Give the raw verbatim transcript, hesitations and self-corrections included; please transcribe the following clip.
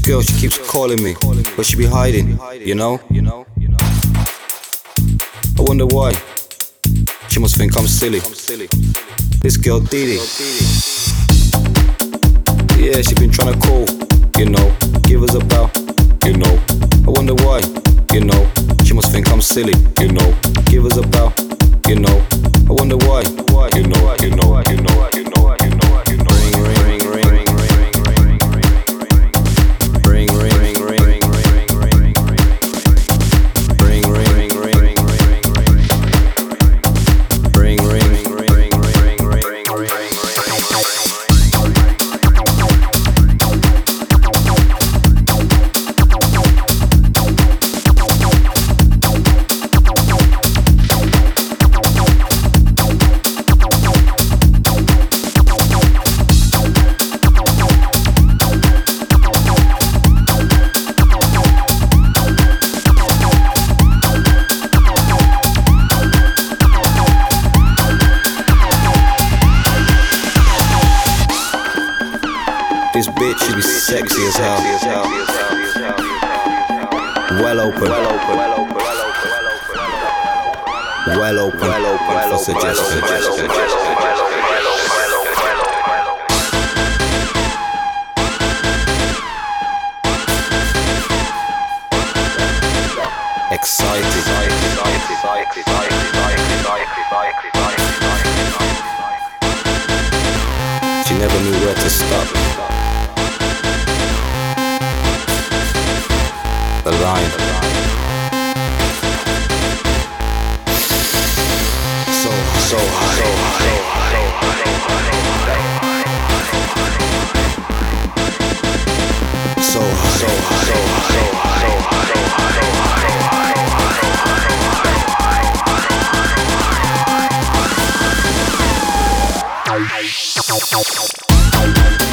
girl, she keeps calling me, but she be hiding, you know? I wonder why. She must think I'm silly. This girl Didi, yeah, she been tryna call, you know, give us a bow, you know. I wonder why, you know. She must think I'm silly, you know, give us a bow, you know. I wonder why, you know, you know, you know, you know, you know, you know. Ring, ring, ring, ring, ring, ring, ring, ring, ring, ring, ring, ring, ring, ring, ring, ring, ring, ring, this bitch, she be sexy as hell. Well open, well open, well open, well open, well open for suggestions. Excited. She never knew where to stop. The line. So, so high. So high. So high. So high. So high.